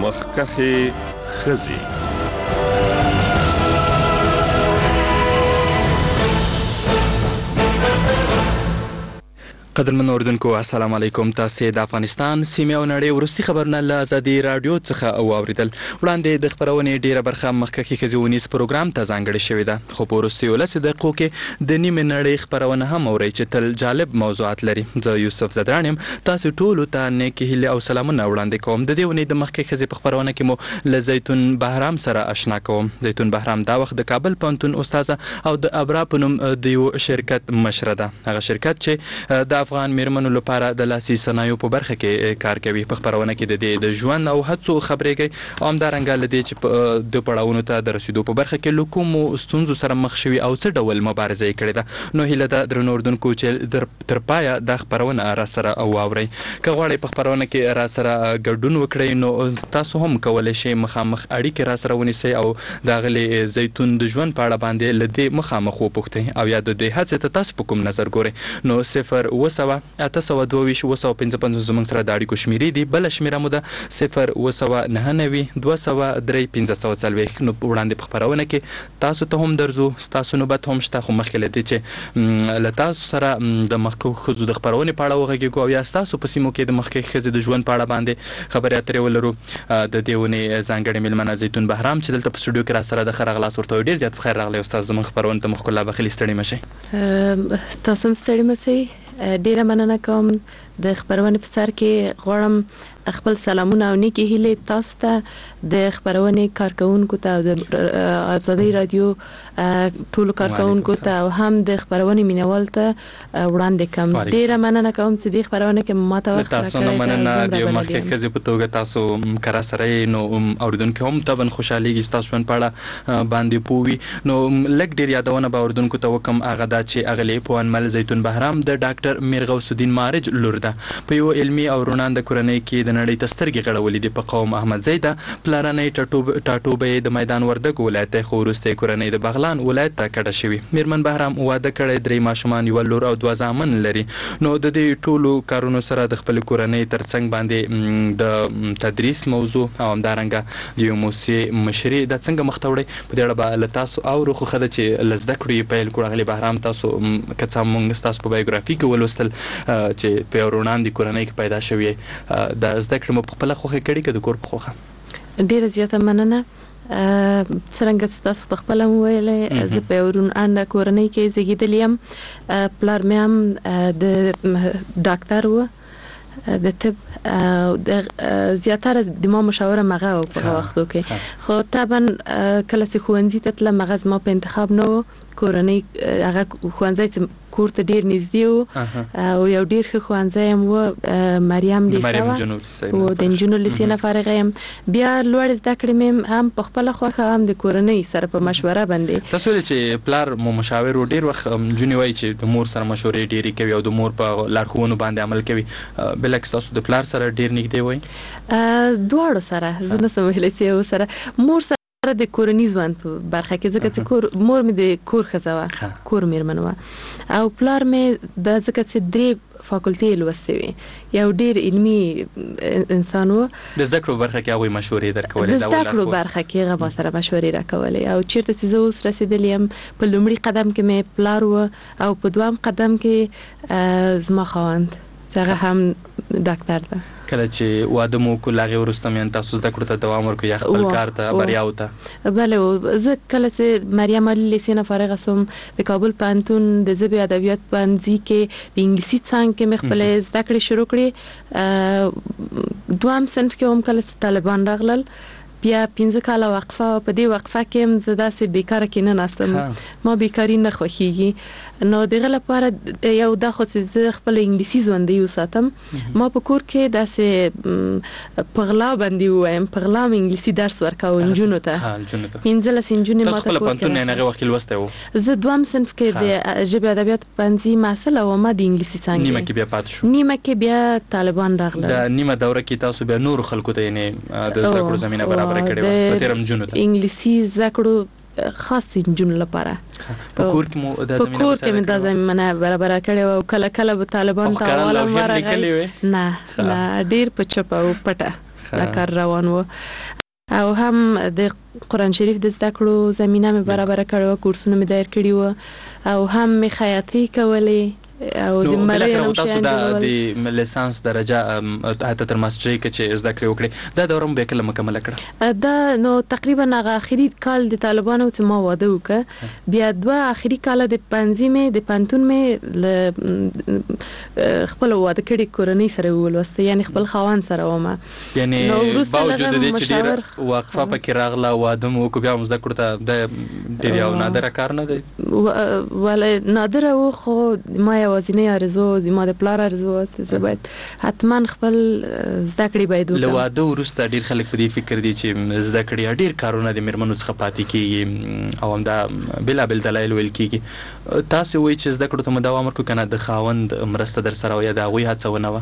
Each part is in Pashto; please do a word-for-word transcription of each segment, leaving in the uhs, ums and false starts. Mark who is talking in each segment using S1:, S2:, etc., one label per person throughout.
S1: مخکښې ښځې.
S2: قدرمن اوردونکو السلام علیکم. تاسو د افغانستان سیمه او نړۍ ورستي خبرونه له آزادي رادیو څخه واوریدل. وړاندې د خبرونې ډیره برخه مخکښې ښځې ونیز پروګرام ته ځانګړې شوې ده، خو په وروستیو لسو دقیقو کې د نیمې نړۍ خبرونه هم اورئ چې تل جالب موضوعات لري. زه یوسف زدران یم. تاسو ټولو ته نیکې هیلې او سلامونه وړاندې کوم. د دې ونې د مخکښې ښځې په خبرونه کې مو له زیتون بهرام سره آشنا کوم. زیتون بهرام دا وخت د کابل پوهنتون استاده او د ابرا په نوم د یو شرکت مشره ده. هغه شرکت چې د افغان میرمنو لپاره د لاسي صنایعو په برخه کې کار کوي. په خبرونه کې د دې د ژوند او هڅو خبرې کوي او همدارنګه له دې چې د پړاوونو ته د رسیدو په برخه کې له کومو ستونزو سره مخ شوي او څه ډول مبارزه یې کړې ده. نو هیله ده درنو اردوونکو چې تر پایه دا خبرونه را سره واورئ. که غواړئ په خبرونه کې را سره ګډون وکړئ نو تاسو هم کولی شئ مخامخ اړیکې را سره ونیسئ او د هغې زیتون د ژوند په اړه باندې له دې مخامخ وپوښتئ او یا د دې هڅې ته تاسو په کوم نظر ګورئ. نو صفر اوه سوه اته سوه دوه ویشت اوه سوه پنځه پنځوس زموږ سره د اړیکو شمیرې دي. بله شمیره مو ده صفر اوه سوه نهه نوي دوه سوه درې پنځه سوه څلوېښت. نو وړاندې په خپرونه کې تاسو ته هم درځو، ستاسو نوبت هم شته، خو مخکې له دې چې له تاسو سره د مخکښو ښځو د خپرونې په اړه وغږېږو او یا ستاسو په سیمو کې د مخکښې ښځې د ژوند په اړه باندې خبرې اترې ولرو. د دې ونې ځانګړې میلمنه زیتون بهرام چې دلته په سټوډیو کې را سره د ښه راغلاست ورته وایو. ډېر زیات په خیر راغلی استاد زموږ خپرونې ته. مخکې لا بخیلي ستړي مه شئ.
S3: تاسو هم ستړي مه شئ. ډیره مننه کوم. د خبرونې په سر کې غواړم خپل سلامونه او نیکې هیلې تاسو ته د خبرونې کارکونکو ته او د آزادي رادیو ټولو کارکونکو ته او هم د خبرونې مینوال ته وړاندې کوم. ډیره مننه کوم چې د خبرونه کې ماته وخت راکړی.
S2: تاسو نه مننه د مخکښې ښځې په توګه تاسو کره سره نو اوریدونکو هم طبعا خوشحالېږي ستاسو ژوند په اړه باندې پوه وي. نو لږ ډېر یادونه به اوریدونکو ته وکړم. هغه دا چې اغلې پوهنمل زیتون بهرام د ډاکټر میر غوث الدین مارج لور ده. په یو علمي او رونانده کورنۍ کې د نړۍ ته سترګې غړولې دي. په قوم احمد زیده پلارنۍ ټاټوبه د میدان وردګو ولایت خو وروسته کورنۍ د بغلان ولایت ته کډه شوې. میرمن بهرام واده کړی، درې ماشومان، یوه لور او دوه زامن لري. نو د دې ټولو کارونو سره د خپل کورنۍ ترڅنګ باندې د تدریس موضوع او همدارنګه د یو موسسې مشري د څنګه مخ ته وړئ په دې اړه به له تاسو اورو. خو ښه ده چې له زده کړو یې پیل کړو. اغلې بهرام تاسو که څه موږ ستاسو په بایوګرافي کې ولوستل چې په یو روڼاندې کورنۍ کې پیدا شوې. د زده کړې مو په خپله خوښه کړې که د کور په خوښه؟
S3: ډیره زیاته مننه. څرنګه چې تاسو په خپله وویلې زه په یو روڼانده کورنۍ کې زیږېدلې یم. پلار مې هم د ډاکټر و د طب او د زیاتره د ما مشاوره مغه و په وختو کې. خو طبعا کله چې ښوونځي ته تلم مغه زما په انتخاب نه و. کورنۍ هغه ښوونځی چې کور ته ډیر نږدې و او یو ډیر ښه ښوونځی هم و، مریم لیسه و او د نجونو لیسې نه فارغه یم. بیا لوړ زده کړې مې هم په خپله خوښه هم د کورنۍ سره په مشوره باندې.
S2: تاسو ویلې چې پلار مو مشاور و. ډیر وخت نجونې وایي چې د مور سره مشورې ډېرې کوي او د مور په لارښوونو باندې عمل کوي. بلکې تاسو د پلار سره ډیر نږدې وایي؟
S3: دواړو سره. زه نشم ویلی چې یو سره. مور سره د کورنۍ ژوند په برخه کې ځکه چې کور مور مې د کور ښځه وه، کور میرمن وه، او پلار مې د ځکه چې درې فاکولټې لوستې وې، یو ډیر علمي انسان و.
S2: د زده کړو برخه کې هغوی مشورې درکولې؟
S3: د زده کړو برخه کې هغه ما سره مشورې راکولې. او چیرته چې زه اوس رسېدلې یم په لومړي قدم کې مې پلار و او په دویم قدم کې زما خاوند چې هغه هم ډاکټر ده.
S2: کله چې واده مو وکړو له هغې وروسته مې تاسو زده کړو ته دوام ورکړو یا خپل کار ته بریاو ته؟
S3: بله، زه کله چې مریم علي لیسې نه فارغه سوم د کابل پوهنتون د ژبې ادبیات پوهنځي کې د انګلیسي څانګې کې مې خپلې زده کړې شروع کړې. دویم صنف کې هم کله چې طالبان راغلل بیا پنځه کاله وقفه. په دې وقفه کې هم زه داسې بیکاره کې نه ناستم. ما بیکاري نه خوښېږي. نو دغه لپاره یو دا خو چې زه خپل انګلیسي ژوندی وساتم، ما په کور کې داسې په غلا باندې ووایم، په غلا مې انګلیسي درس ورکاوه نجونو ته. پنځلس نجونې ما ته
S2: خپل پوهنتون نه هغې وخت کې لوستی و؟
S3: زه دویم صنف کې د ژبې ادبیات پوهنځي محصله وم، ما د انګلیسي څانګې.
S2: نیمه کې بیا پاتې شو؟
S3: نیمه کې بیا طالبان راغلل.
S2: د نیمه دوره کې تاسو بیا نورو خلکو ته یعنې د زده کړو زمینه برابره کړې وه په تېره نجونو ته؟
S3: انګلیسي زده کړو خاص نجونو لپاره
S2: په کور کې مو دا زمینه
S3: په کور کې مې دا زمینه برابره کړې وه. او کله کله به طالبان ته حواله ورغی. نه نه ډېر په چوپه او پټه. دا کار روان و او هم د قرآن شریف د زده کړو زمینه مې برابر کړو، کورسونه مې دایر کړي و او هم مې خیاطي کولې او د مړی نو
S2: تاسو د لیسانس درجه حتی تر ماسترۍ کې چې زده کړې وکړې دا دوره مو به کله مکمل کړه؟
S3: دا نو تقریبا هغه اخري کال د طالبانو چې ما واده وکړ، بیا دوه اخري کال د پنځمې مې د پانتون مې خپل واده کړي کورنۍ سره ولوسته، یعنی خپل خاوند سره ومه.
S2: یعنی باوجود د دې چې ډېر وقفه پکې راغله واده مو وکړ بیا هم زده کړو ته د ډېر یو نادره کار نه دی؟
S3: ولې نادره و، خو ما یوازینی آرزو د ما د پلار آرزو چې زه باید حتما خپل زده کړې باید وکړم.
S2: له واده وروسته ډېر خلک په دې فکر دي چې زده کړې ډېر کارونه د مېرمنو څخه پاتې کېږي او همدا بېلابېل دلایل ویل کېږي. تاسو وایئ چې زده کړو ته مو دوام ورکړو که نه د خاوند مرسته در سره وه یا د هغوی هڅونه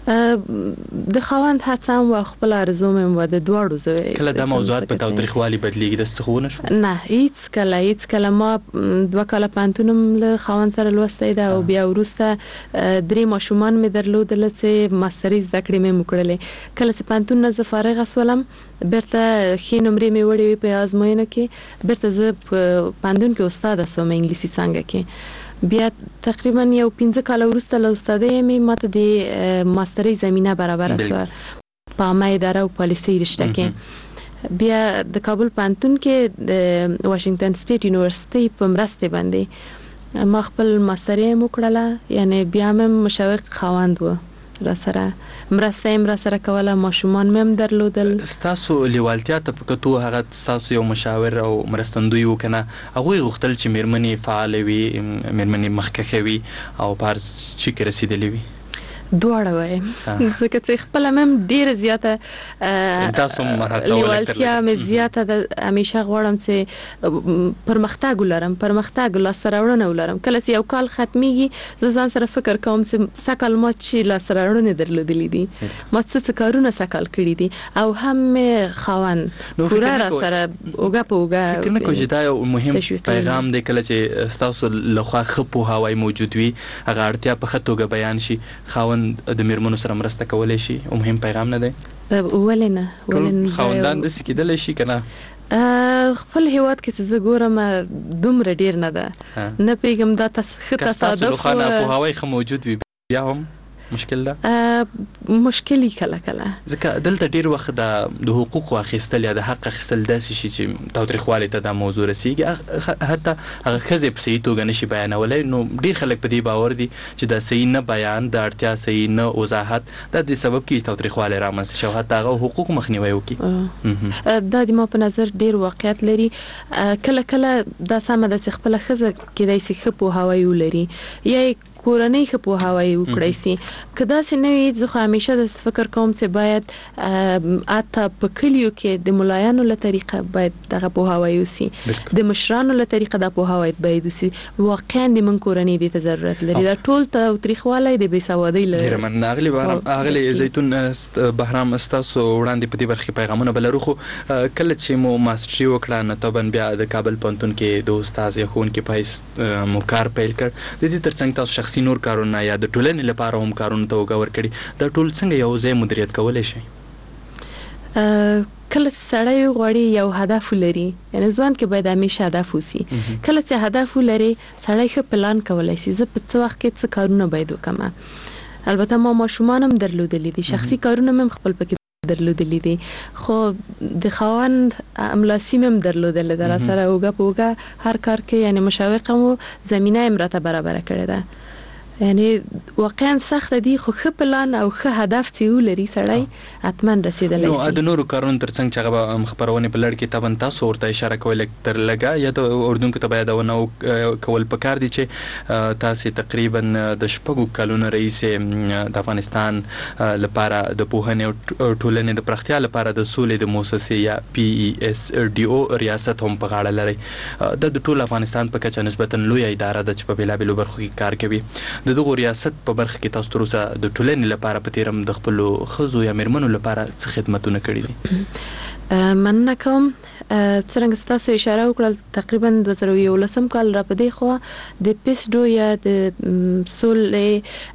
S2: وه؟
S3: د خاوند هڅه هم وه، خپل آرزو مې هم وه، د دواړو زه.
S2: کله دا موضوعات په تاوتریخوالي بدلېږي داسې څه خو ونه شو؟
S3: نه هیڅ کله هیڅ کله. ما دوه کاله پوهنتون هم له خاوند سره لوستی ده او بیا وروسته درې ماشومان مې درلودل چې ماستري زده کړې مې وکړلې. کله چې پوهنتون نه زه فارغه شولم بیرته ښې نمرې مې وړې وې په ازموینه کې، بیرته زه په پوهنتون کې استاده شوم انګلیسي څانګه کې. بیا تقریبا یو پنځه کاله وروسته له استادۍ مې ماته د ماستري زمینه برابره شوه په عامه اداره او پالیسي رشته کې. بیا د کابل پوهنتون کې د واشنگټن سټیټ یونیورسيټي په مرسته باندې ما خپل ماستري هم وکړله، یعنی بیا مې مشوق خاوند و را سره مرسته هم را سره کوله، ماشومان مې هم درلودل.
S2: ستاسو لیوالتیا ته په کتو هغه ستاسو یو مشاور او مرستندوی و که نه هغوی غوښتل چې مېرمنې فعاله وي، مېرمنې مخکښه وي او په هر څه کې رسېدلې وي؟
S3: دواړه وایم، ځکه چې خپله مې هم ډېره زیاته لیوالتیا مې زیاته ده. همیشه غواړم چې پرمختګ ولرم، پرمختګ لاسته راوړنه ولرم. کله چې یو کال ختمیږي زه ځان سره فکر کوم چې سږ کال ما چې لاسته راوړنې درلودلې دي، ما څه څه کارونه سږ کال کړي دي او هم مې خاوند پوره را سره اوږه په اوږه.
S2: فکر نه کوئ چې دا یو مهم پیغام دی کله چې ستاسو لخوا ښه پوهاوی موجود وي هغه اړتیا په ښه توګه بیان شي، خاوند د مېرمنو سره مرسته کولی شي او مهم پیغام نه دی؟
S3: ولې نه؟
S2: ټول خاوندان داسې کېدلی شي که نه؟
S3: خپل هیواد کې چې زه ګورم دومره ډېر نه ده، نه پوهېږم دا ښه تصادف.
S2: که ستاسو روښانه پوهاوی ښه موجود وي بیا هم مشکل ده؟
S3: مشکلی کله کله،
S2: ځکه دلته ډیر وخت د حقوقو اخیستل یا د حق اخیستل داسې شي چې تاوتریخوالي ته دا موضوع رسیږي، حتی هغه ښځې په صحیح توګه نشي بیانولی. نو ډیر خلک په دې باور دي چې دا صحیح نه بیان، د اړتیا صحیح نه وضاحت دا د سبب کېږي تاوتریخوالی رامنځته شي او حتی هغه حقوقو مخنیوی وکړي.
S3: دا د ما په نظر ډیر واقعیت لري. کله کله دا سمه ده چې خپله ښځه کېدای شي ښه پوهاوی ولري یا کورنۍ ښه پوهاوی وکړی شي. که داسې نه وي زه خو همیشه داسې فکر کوم چې باید حتی په کلیو کې د ملایانو له طریقه باید دغه پوهاوی وسي، د مشرانو له طریقه دا پوهاوی باید وسي. واقعا د من کورنۍ دې ته ضرورت لري. دا ټول تاوتریخوالی د بېسوادۍ له
S2: ډېره مننه اغلې اغلې زیتون بهرام، ستاسو وړاندې په دې برخې پیغامونه به لرو، خو کله چې مو ماسټري وکړه نو طبعا بیا د کابل پوهنتون کې د استاد یا ښوونکي په حیث مو کار پیل کړ. د دې ترڅنګ تاسو شخصي نور کارونه یا د ټولنې لپاره هم کارونه ته اوږه ورکړي، دا ټول څنګه یو ځای مدیریت کولی شئ؟
S3: کله چې سړی غواړي یو هدف ولري، یعنی ځوان کې باید همیشه هدف وسي. کله چې هدف ولري سړی ښه پلان کولی شي زه په څه وخت کې څه کارونه باید وکړم. البته ما ماشومان هم درلودلي دي، شخصي کارونه مې هم خپل پکې درلودلي دي، خو د خاوند املاسی مې هم درلودلې ده را سره اوږه په اوږه هر کار کې، یعنی مشوقه مو زمینه یې راته برابره کړې ده. یعنی واقعا سخت دي خو ښه پلان او ښه هدف چې ولري سړی حتما رسېدلی شي.
S2: نو د نورو کارونو ترڅنګ چې هغه خپرونې په لړ کې طبعا تاسو ورته اشاره کوئ لږ تر لږه، یا د اردوونکو ته به یادونه کول پکار دي چې تاسې تقریبا د شپږو کلونو راهیسې د افغانستان لپاره د پوهنې او ټولنې د پراختیا لپاره د سولې د موسسې یا پی ای اس ډي او ریاست هم په غاړه لرئ. دا د ټول افغانستان په کچه نسبتا لویه اداره ده چې په بېلابېلو برخو کې کار کوي. د دغو ریاست په برخه کې تاسو تر اوسه د ټولنې لپاره په تیرم د خپلو ښځو یا مېرمنو لپاره څه خدمتونه کړي دي؟
S3: مننه کوم. څنګه ستاسو اشاره وکړل تقریبا دوه زره یولسم کال را پدې خو د پیسډو یا د سولې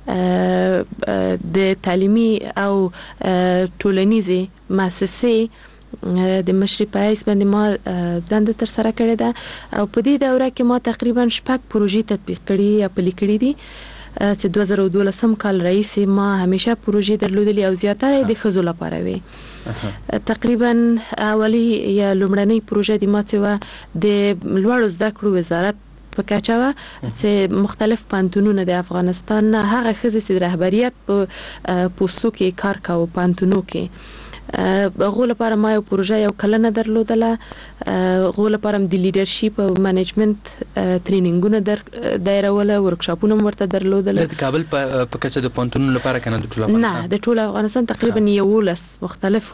S3: د تعلیمي او ټولنیزي مؤسسې د مشري پایس باندې ما دنده تر سره کړې ده او په دې دوره کې ما تقریبا شپږ پروژې تطبیق کړې یا پلي کړې دي چې دوه زره دولسم کال رئیس ما همیشه پروژې درلودلې او زیاتره د ښځو لپاره وي. تقریبا اولی یا لومړنۍ پروژه د ما چې و د لوړو زده کړو وزارت په کچه و چې مختلف پانتونونه د افغانستان نه هغه ښځې چې رهبریت په پوستو کې کار کاوه پانتونو کې غو لپاره ما یو پروژه یو کلنه درلودله. غو لپاره د لیډرشپ او منیجمنت ټرینینګونه در دایروله ورکشاپونه ورته درلودله.
S2: د کابل په کچه د پانتونونو لپاره کنه د ټول افغانستان؟ نه،
S3: د ټول افغانستان تقریبا یولس مختلف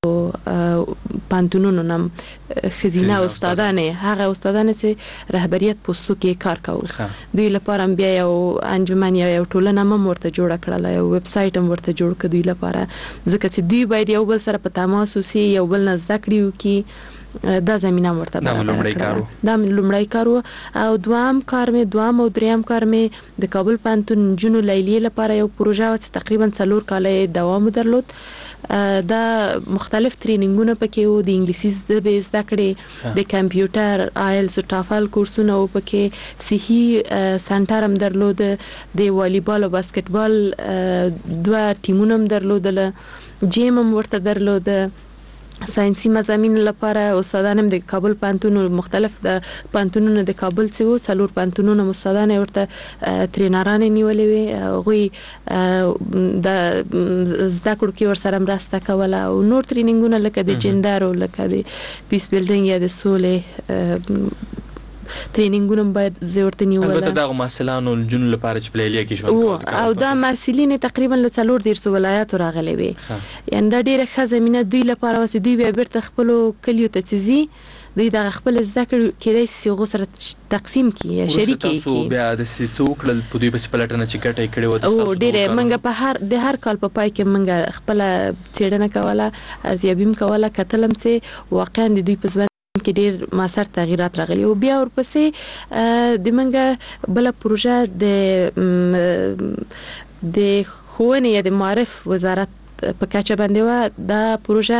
S3: پانتونونو نم خزینه استادانه هغه استادانه چې رهبریت پوستو کې کار کوي دوی لپاره بیا یو انجمن یا یو ټولنه هم ورته جوړ کړل، یو ویب سټ هم ورته جوړ کړ دوی لپاره، ځکه چې دوی باید یو بل سره په تماس وسی یو بل نه زده کړي وکي. دا زمينه مرتبه دا لومړی کارو دا لومړی کارو او دوام کار مې دوام او دریم کار مې د کابل پانتون جنو لیلی لپاره یو پروژه و چې تقریبا څلور کاله دوام درلود. دا مختلف ټرینینګونه پکې وو، د انګلیسي زده کړې، د کمپیوټر، آیلز او ټافل کورسونه او پکې صحي سنټر هم درلود، د والیبال او باسکټبال دوه ټیمونه هم درلودل، جیم هم ورته درلود. ساينسي مضامین لپاره استادان هم د کابل پانتونو مختلف د پانتونونو د کابل څخه وو، څلور پانتونونو استادان ورته ټرینران نیولې وي، غوي د زده کړو کې ور سره مرسته کوله او نور ټرینینګونه لکه د جندر او لکه د پیس بیلډینګ یا د سولې ټرینینګونه باید زورته نیول.
S2: البته دا محصلانو جنو لپاره چې پلیلیه کې ژوند کوي
S3: او دا محصلین تقریبا له څلور ډیر ولایت راغلي وي، یعنی دا ډیره ښه زمينه دوی لپاره واسي. دوی به بیرته خپل کلیو ته تزي، دوی د خپل زده کړو کې د سیغو سره تقسیم کی یا شریک کی.
S2: تاسو بیا د سیڅوک ل پدوی په پلاتنه چې ګټه کړي و تاسو
S3: او ډیره منګه په هر د هر کال په پای کې منګه خپل څېړنه کوله، ارزیابیم کوله، کتلم چې واقعا د دوی په ځوان کې ډیر ماسر تغیرات راغلي او بیا ورپسې د منګه بل پروژه د د ښوونې یا د معرف وزارت په کچه باندې و. دا پروژه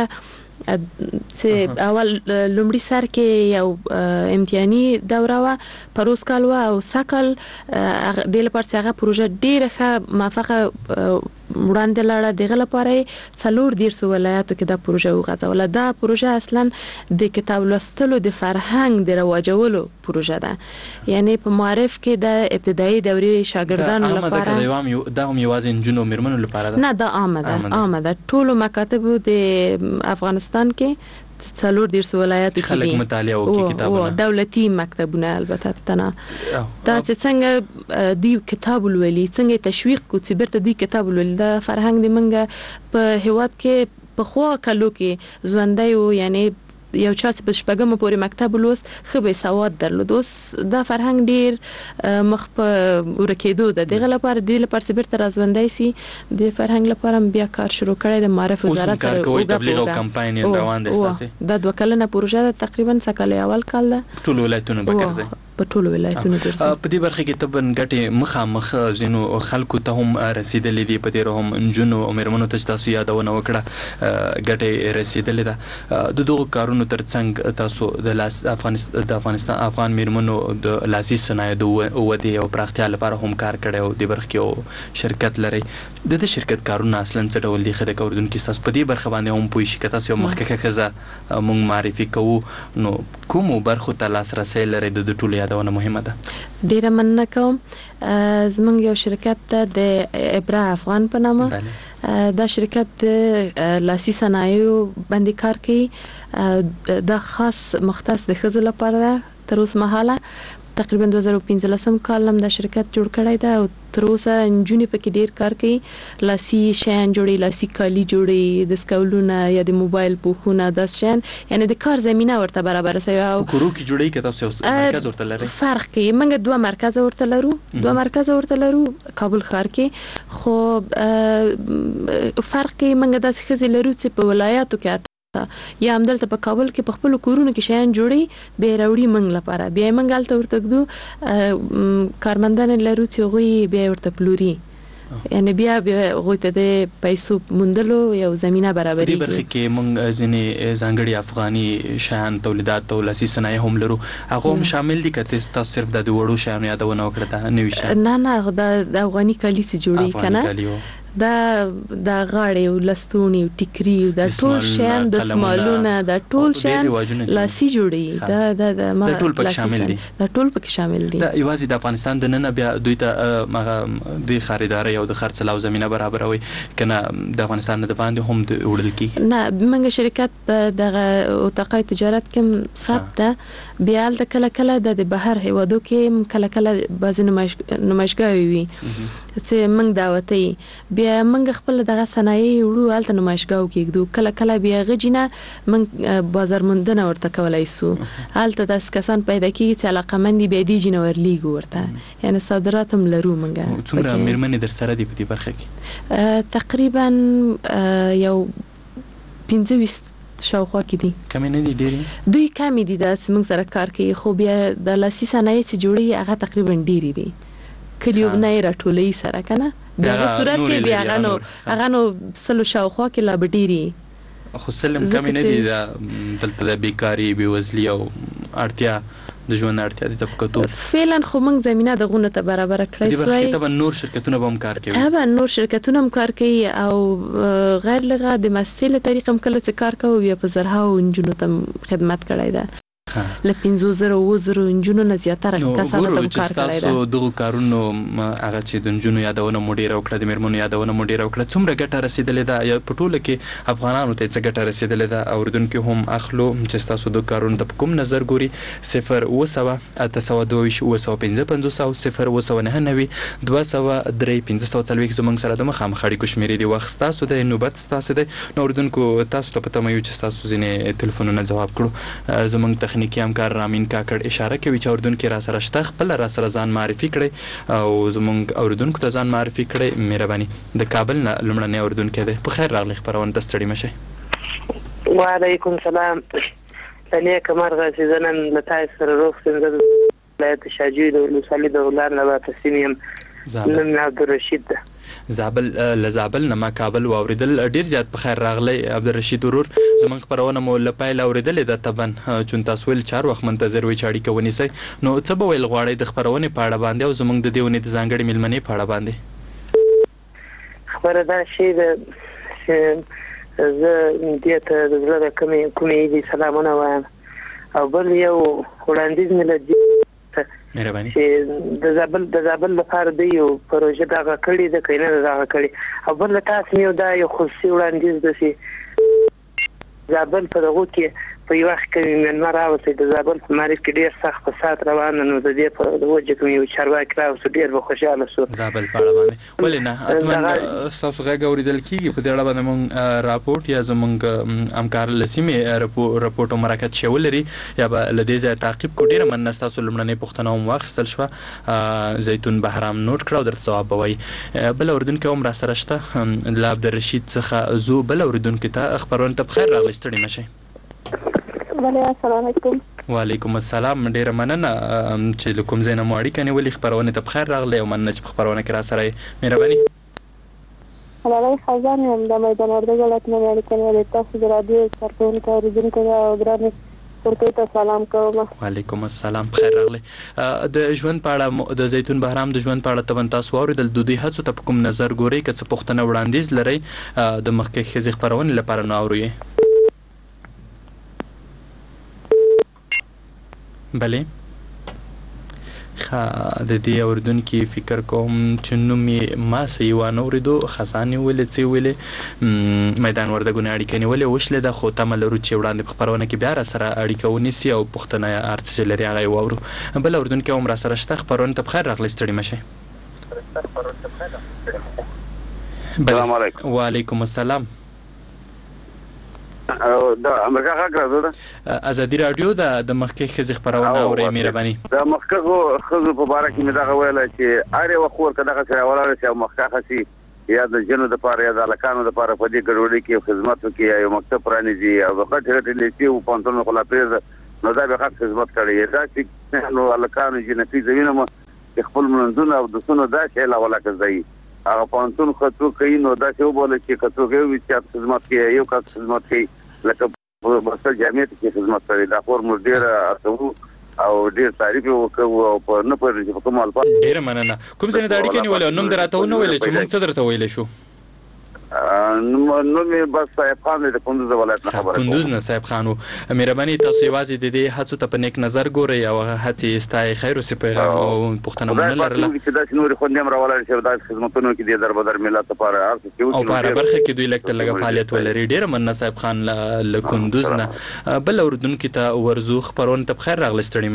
S3: چې اول لومړی سر کې یو امتحاني دوره و، پروس کال و او سکل د لپاره هغه پروژه ډیره ښه موافقه وړاندې لاړه. دغه لپاره څلور دیرسو ولایتو کې دا پروژه وغځوله. دا پروژه اصلا د کتاب لوستلو د فرهنګ د رواجولو پروژه ده، یعنی په معرف کې د ابتدایي دورې شاګردانو لپاره.
S2: دا هم دا هم یوازې جنو میرمنو لپاره ده؟
S3: نه، دا عامه ده، عامه ده. ټولو مکاتبو د افغانستان کې څلور دیرسو ولایت کې
S2: خلک مطالعه وکړي کتابونه،
S3: دولتي مکتبونه البته تنه دا چې څنګه دوی کتاب ولولي، څنګه تشویق کو چې برته دوی کتاب ولولي. دا فرهنګ د منګه په هیواد کې په خو کلو کې ژوندۍ وو، یعنی یو چا چې په شپږم پورې مکتب ولوست خو به سواد درلود. اوس دا فرهنګ ډیر مخ په ورکېدو ده. دغه لپاره د لپاره چې برته راځوندای سي د فرهنګ لپاره بیا کار شروع کړی د معرف وزارت سره
S2: او تبلیغ او کمپاین روان دي تاسو.
S3: دا دوه کلنه پروژه ده، تقریبا سکه اول کال ده،
S2: ټول ولایتونه به ګرځي
S3: په ټولو ولایتونو ګرځي.
S2: په دې برخه کې تبن ګټه مخامخ زینو خلکو ته هم رسیدلې دي، په دې هم جنو او مرمنو ته تاسو یادونه وکړه ګټه رسیدلې ده. د دوه کارونو ترڅنګ تاسو د لاس افغانستان د افغانستان افغان مرمنو د لاسي صنایع د ودې او پراختیا لپاره هم کار کړی او د برخه کې شرکت لري. د دې شرکت کارونه اصلا څه ډول دي خدای کوردونکو تاسو په دې برخه باندې هم پوي شي کته یو مخکې کزه مونږ معرفي کوو نو کومو برخو ته لاسرسي لري د ټولو یادونه مهمه ده.
S3: ډیره مننه کوم. زمونږ یو شرکت د ابرا افغان په نامه، دا شرکت لاسي صنایع باندې کار کوي. دا خاص مختص د ښځو لپاره ده. تر اوسه مهاله تقریبا دوه زره پنځلسم کال هم دا شرکت جوړ کړی دا او تر اوسه نجونې پکې ډیر کار کوي. لاسي شیان جوړي، لاسي کالي جوړي، د سکولونه یا د موبایل پوښونه، د شیان یعنی د کار زمينه ورته برابر سوي. او
S2: کورو کې جوړي کې تاسو مرکز ورته لري؟
S3: فرق کې موږ دوه مرکز ورته لرو، دوه مرکز ورته لرو کابل ښار کې. خو فرق کې موږ د ښځې لرو چې په ولایتو کې یا همدلته په کابل کې په خپل کورونو کې شیان جوړي به راوړي منګ لپاره بیا منګ الته ورته کدو کارمندان لرو چې غوي بیا ورته پلوري یعنی بیا بیا غوته د پیسو مندلو یو زمينه برابرۍ
S2: دي برخه کې موږ ځینې ځانګړي افغاني شیان تولیدات او لاسي صنایع هم لرو هغه هم شامل دي کته تاسو صرف د وړو شیانو یادونه وکړه ته نه ویشه
S3: نه نه د افغاني کالیس جوړي کنه دا د غاړې او لستونی او ټیکری او د ټول شیان د سمالونه د ټول شیان لاسي جوړي دا د
S2: د ټول پک شامل دي
S3: د ټول پک شامل دي
S2: دا یوازې د افغانستان د نن بیا دوی ته د خریداري او د خرڅلاو زمينه برابروي کنه د افغانستان د باندې هم د وړل کی
S3: نه موږ شرکت په دغه اوتاقای تجارت کې ثبت بیا د کله کله د بهر هیوادو کې کله کله باز نمایشګاوي وي چې موږ دعوتي بیا موږ خپل دغه صنایع وړو الته نمایشګاو کېږو کله کله بیا غجنه موږ بازار موندنه ورته کولای سو الته د کسان پیدا کیږي چې علاقمندي به دي جنور لیګ ورته یعنی صادرات هم لرو موږ
S2: څومره میرمنې در سره دی په دې برخه کې
S3: تقریبا یو پنځه ویشت شاوخوا کې دي
S2: کم نه دي ډېری
S3: دوی کم دي د موږ سره کار کوي خو بیا د لاسي صنایع چې جوړي هغه تقریبا ډېری دي کلیو نه راټولې سره کنه بیا صورت کې بیا غنو غنو سلو شاوخوا کې لا بډيري
S2: خو سلم کم نه دي دلته د بیکاری بیوزلی او اړتیا د ژوند اړتیا د طبقاتو
S3: فعلا خو موږ زمينه د غونه ته برابر کړی سوی
S2: دی په نور شرکتونه به هم کار کوي
S3: طبعا نور شرکتونه هم کار کوي او غیر لغه د مسله طریقه هم کله چې کار کوي بیا په زرها او انجنونو ته خدمت کړی ده ل پنځه زره او زره انجنونو نه زیاتره کسانو ته کار کړی
S2: دا نو دغه کارونو هغه چې د انجنونو یادونه مډیر او کړه د میرمنو یادونه مډیر او کړه څومره ګټه رسیدلې ده یا په ټوله کې افغانانو ته څه ګټه رسیدلې ده او اردن کې هم اخلو چې تاسو د کارونو د کوم نظر ګوري صفر و سوا اته سوا دوه و سوا پنځه پنځوس او صفر و سوا نه نوي دوه سوا درې پنځه سوا څلوي زمونږ سره د مخام خړې کوشمیري دی وخت تاسو د نوبت تاسو د اردن کو تاسو ته پته مې چې تاسو ځینې ټلیفونونه جواب کړو زمونږ تخنیکی همکار رامین کاکړ اشاره کوي چې اردن کې را سره شته خپل را سره ځان معرفي کړي او زمونږ اردن کو ته ځان معرفي کړي مهرباني د کابل نه لمړنی اردن کې ده په خیر راغلی خبرونه ته ستړي مشه
S1: وعلیکم السلام ثانیه کمرغه چې زنن لتای سره روغ څنګه ولایت شاجوی د ولسوالۍ د ولر نه تسلیم نن عبدالرشید
S2: زابل لزابل نه کابل واوریدل ډیر زیات په خیر راغلی عبدالرشید ورور زمونږ خبرونه مو لپایل اوریدل د تبن چون تاسو ول چار وخت منتظر وي چاړي کوي سي نو څه به ویل غواړي د خبرونه پاړه باندې او زمونږ د دیونه د ځانګړي ملمنې پاړه باندې
S1: خبره دا شی د زه دته د زړه کومې کومې دي سلامونه وایم او بل یو وړاندیز مې لدی
S2: مهرباني
S1: چې د زابل د زابل لپاره دی یو پروژه دا کړی د کینه دا کړی او بل تاسو یو دا یو خصوصي وړاندیز دسی زابل په دغه کې په یو وخت کې من راوځي د زابل په ماري کې ډیر سخت فساد روان نو د دې په وجه کې یو چارواکي راوځي ډیر به خوشاله شو
S2: زابل په اړه باندې ولنه اتمن تاسو غږ اوریدل کیږي په دې اړه باندې مونږ راپورټ یا زمونږ همکار لسیمه راپورټ مرکز شولري یا لدې ځای تعقیب کو ډیر من تاسو لمړنې پښتنه هم واخیستل شو زيتون بهرام نوٹ کړو در ثواب وای بل اردن کې هم را سره شته ل عبدالرشید څخه زو بل اردن کې ته خبرونه ته بخیر راغلی ستړي مشه
S4: وعلیکم السلام علیکم
S2: وعلیکم السلام ډیر مننه چې کوم زینه ماړی کني ولې خبرونه ته بخیر راغلی او مننه چې خبرونه کرا سره مهرباني
S4: هلای خزان یم د میدان وردګ ولایت نه لري کنه تاسو د رادیو کارتون ته ورځین کړه او ګرانه ورته ته سلام کوم
S2: وعلیکم السلام بخیر راغلی د ژوند پاړه د زيتون بهرام د ژوند پاړه تبن تاسو اوریدل د دوی هڅو ته کوم نظر ګوري که څه پښتنه وړاندیز لري د مخکې خزي خبرونه لپاره نو اوري بله خا د دې اردن کې فکر کوم چې نو می ما سیوانو ورېدو خزانه ولې څه ولې میدان وردګونه اړیکې نیولې وشله د خو تمل ورو چې وړاندې خبرونه کې بیا را سره اړیکه ونیسي او پښتنه ارڅ لري هغه وورو بل اردن کې عمر سره شته خبرونه ته بخیر راغلی ستړي مشه
S5: السلام علیکم
S2: وعلیکم السلام
S5: او د امریکا غږ راځي
S2: ازادي رادیو د د مخکې خزي خبرونه اوري مهرباني
S5: د مخکې خزو په باره کې مې دا ویل چې اړ یو خور کده سره ولاړ چې مخکې خسي یا د جنو د پاره یا د الکانو د پاره په دې ګډوډي کې خدمت وکړي یو مکتب پرانیزي او غټ غټ لیکي او پانتون خلا پیز نو دا به حق خدمت کوي دا چې نو الکانو جنفي زمينه مو خپل منځونه او د سونو دا شی لا ولا کوي هغه پانتون خطو کوي نو دا چې وبول چې کڅو کوي چې خدمت کوي یو کا خدمت کوي لکه په بسل جامعه کې خدمت کوي دا خور مدیر اتو او ډیر تعریف وکړو او په نه پرې په کوم الفاظ
S2: ډیر مننه کوم څه نه اړیکې نیول نوم دراته نو ویل چې موږ څه درته ویل شو
S5: نو نو مې بس صاحب خان د کندوز ولایت نه خبره
S2: کندوز نه صاحب خانو مهرباني تاسو یوازې د دې هڅو ته په نیک نظر ګورئ او هڅې ستای خیر او پیغام او پښتنه مونږ لرله
S5: چې دا نور خو نیم راولای شي دا خدمتونو کې د دربدر ملت لپاره ارڅ کې
S2: او په برخه کې دوی لکه لګ فعالیت ولري ډیر مننه صاحب خان له کندوز نه بل اردوونکو ته ورزو خبرونه ته بخیر راغلی ستړي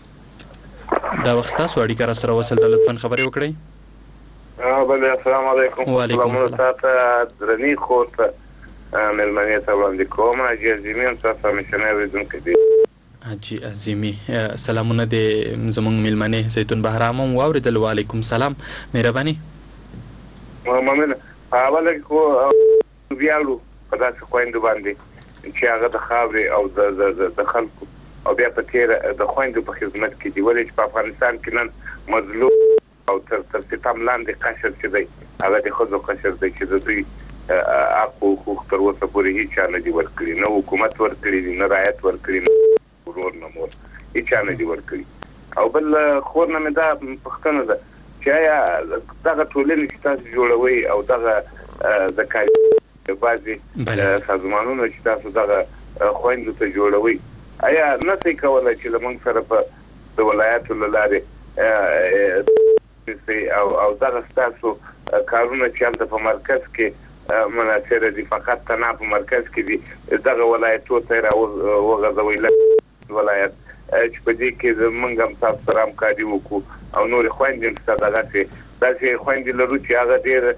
S2: مشه دا وخت تاسو اړیکه را سره وصل د لطفا خبرې وکړئ
S6: بله السلام علیکم
S2: وعلیکم السلام
S6: تاسو درنی خورت ملمنې ته وړاندې کوم حاجي عظیمي هم تاسو همیشنه اوریدونکي دي
S2: حاجي عظیمي سلامونه دې زموږ ملمنې زیتون بهرام هم واوریدل وعلیکم السلام مهرباني
S6: ممنه اوله کو ویالو په داسې خويندو باندې چې هغه د خاورې او د د خلکو او بیا په تیر د خويندو په خدمت کې دی ولې چې په افغانستان کې نن مظلوم او تر تر ستام لاندې قشر چې دی هغه د خود قشر دی چې د دوی اقو حقوق تر اوسه پورې هیڅ نه دی ورکړي نه حکومت ورکړي نه رعایت ورکړي ورور نه مور هیڅ نه دی ورکړي او بل خور نه دا پښتنه ده چې یا دغه ټولنې چې تاسو جوړوي او دغه د کاري بازي سازمانونو چې تاسو دغه خويندو ته جوړوي آیا نه څه کولای چې لمن سره په د ولایتو لاره او او دغه تاسو کارونه چې هم په مرکز کې مناصره دي فقط تنه په مرکز کې دي دغه ولایتو ته راوغځوي ولایت چې په دې کې موږ هم تاسو سره همکاري وکړو او نور خويندې چې دغه چې داسې خويندې لرو چې هغه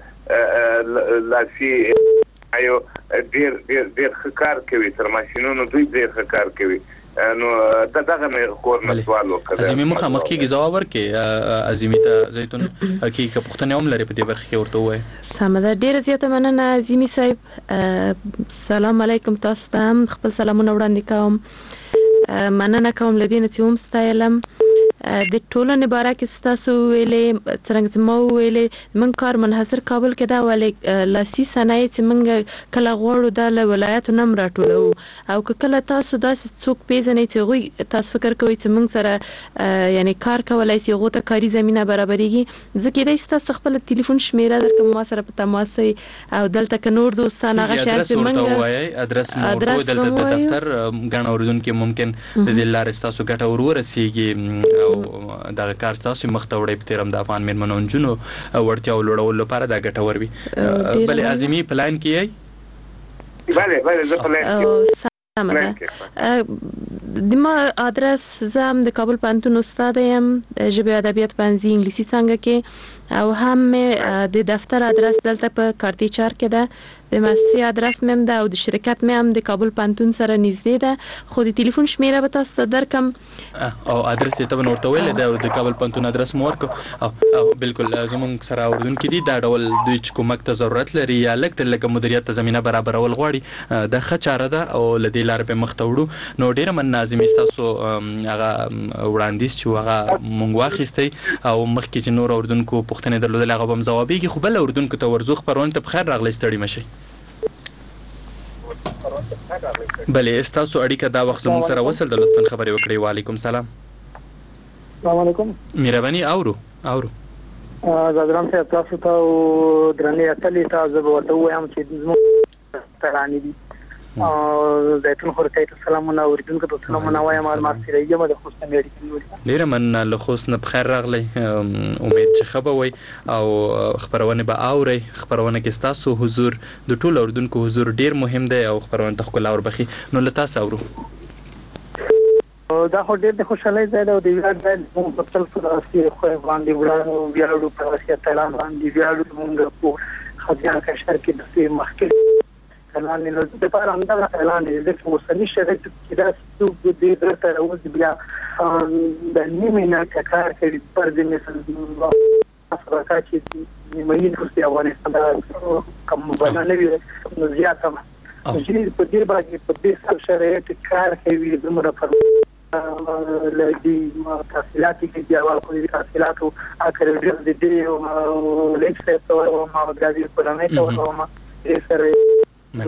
S6: ډېر لاسي ایو ډېر ډېر ډېر کار کوي تر ماشينونو دوی ډېر کار کوي نو دا دغه مې خور نه سوال وکړ
S2: عظیمي مخامخ کې جواب ورکړي عظیمي ته زیتون کې که پښتنه هم لري په دې برخه کې ورته وای
S3: سمه ده ډیره زیاته مننه عظیمي صاحب سلام علیکم تاسو ته خپل سلامونه وړاندې کوم مننه کوم لدینه چې هم ستایلم د ټولنې باره کې تاسو ویلې څنګه چې مو ویلې من کار منحصر کابل کې دا ولې لاسي صنایع چې موږ کله غوړو د ولایتو نم راټولو او کله تاسو داسې څوک پیژنئ چې غوي تاسو فکر کوئ چې موږ سره یعنی کار کولای شي غوته کاری زمينه برابرېږي ځکه د تاسو خپل ټلیفون شمیره درکوم ما سره په تماس او دلته ک نور دوستان هغه شان چې موږ
S2: وایي ادرس مو دلته د دفتر غن اوریدونکو ممکن د دې لارې تاسو ګټه ورور رسیږي او دا کار تاسو مخته وړي په تیرم د افغان مېرمنو جنو ورتیا ولړول لپاره دا ګټه وروي بلې عظیمي پلان کیي
S6: bale bale زه پلان
S3: سمه د ما ادرس زم د کابل پانتون استاد يم ژبه ادبیات پنځه انګلیسي څنګه کې او هم د دفتر ادرس دلته په کارتي چار کې ده د مؤسسې ادرس مم ده او د شرکت مم د کابل پانتون سره نږدې ده خو د ټلیفون شمیره به تاسو ته درکم
S2: او ادرس ته ورته ویل ده د کابل پانتون ادرس مو ورکو او بالکل زموږ سره اوردونکو دي دا ډول دوی چې کومک ته ضرورت لري یا لکه لکه مدیریت زمينه برابرول غواړي د خچاره ده او لدی لار په مخ ته وړو نو ډیره من ناظم تاسو هغه وړاندیز چې هغه مونږ واخیستي او مخکې چې نور اوردونکو پښتنه درلودل هغه بم جوابيږي خو بل اوردونکو ته ورزو خبرونه ته بخیر راغلی ستړي مشي بله استاسو اړیکه دا وخت زموږ سره وصل د لطفا خبرې وکړئ وعلیکم السلام
S7: السلام علیکم
S2: مهرباني اورو اورو
S7: زادرام صاحب تاسو ته درنې اتلې تاسو به ورته وایم چې زموږ ترانې دي او زيتون خورته ته سلامونه اوریدونکو ته سلامونه وایم ما سره یم د خوست امریکا
S2: ډیر من له خوست نه بخیر راغلی امید چې خبر وي او خبرونه به اوري خبرونه کې تاسو حضور د ټول اوردونکو حضور ډیر مهم دی او خبرونه تخکل اور بخي نو لتا ساورو
S7: دا خو ډیر د خوشاله ځای دی او د یاد ځای په خپل سره اصلي خو باندې وړاندې بیا په واسطه اعلان باندې بیا موږ په خځه کشر کې د سي مخکې اعلان نه لږ د پاره همدا اعلان دی چې موسمي شرایط کې دا څو د درته راوځي بیا د نیمه نه کار کوي پر دې مثال سره چې نیمایي نفوس د افغانستان د کم بلنه وي نو زیاته چې په دې باندې په دې سره شرایط کار کوي دومره پر لدي تحصيلات کې دی او کومې تحصيلات او اکرډیټ د دې او لیکسټ او ما غاډي په نامه ته او ما یې سره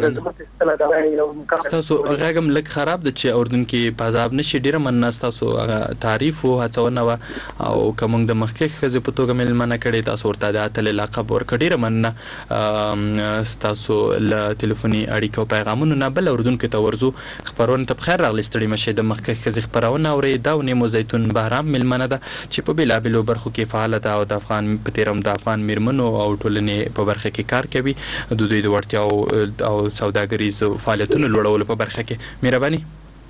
S2: ستاسو غږم لږ خراب د چې اردن کې پازاب نشي ډیره مننه ستاسو تعریف او هڅونه او کوم د مخکې خزه په توګه ملمنه کړي تاسو ورته د اتل لقب ورکړي ډیره مننه ستاسو ل ټلیفوني اړیکو پیغامونه نه بل اردن کې تورزو خبرونه ته بخیر راغلی ستړي مشه د مخکې خزه خبرونه اوري دا ونیمو زیتون بهرام ملمنه ده چې په بلابلو برخو کې فعالیت او د افغان په تیرم د افغان میرمنو او ټولنې په برخه کې کار کوي د دوی د ورتیاو او سوداګریز فعالیتونو لوړولو په برخه کې مهرباني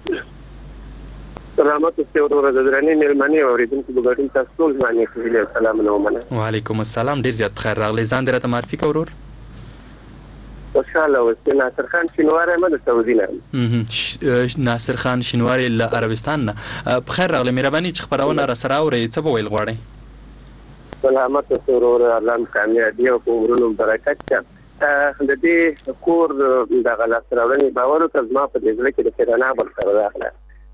S8: سلامات اوسئ ورور درنې مېرمنې اوریدونکو د ګډون تاسو ټول باندې کوي سلام نو مننه
S2: وعلیکم السلام ډیر زیات خیر راغلی ځان درته معرفي کورور
S8: خوشاله اوسئ ناصر خان شینواری مده سعودي نه
S2: ناصر خان شینواری له عربستان نه بخیر راغلی مهرباني چې خبرونه را سره اوري څه به ویل غواړئ
S8: سلامات اوسئ ورور الله کامیابی او عمرونو برکت د دې کور د غلا سره باور او تزما په دې ځل کې د کیرانا بل سره راغله